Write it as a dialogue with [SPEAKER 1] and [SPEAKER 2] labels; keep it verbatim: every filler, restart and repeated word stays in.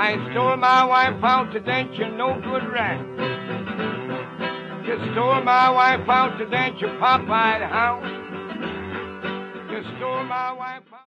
[SPEAKER 1] I stole my wife out to dance, you no good rat. You stole my wife out to dance, you pop-eyed hound. You stole my wife out.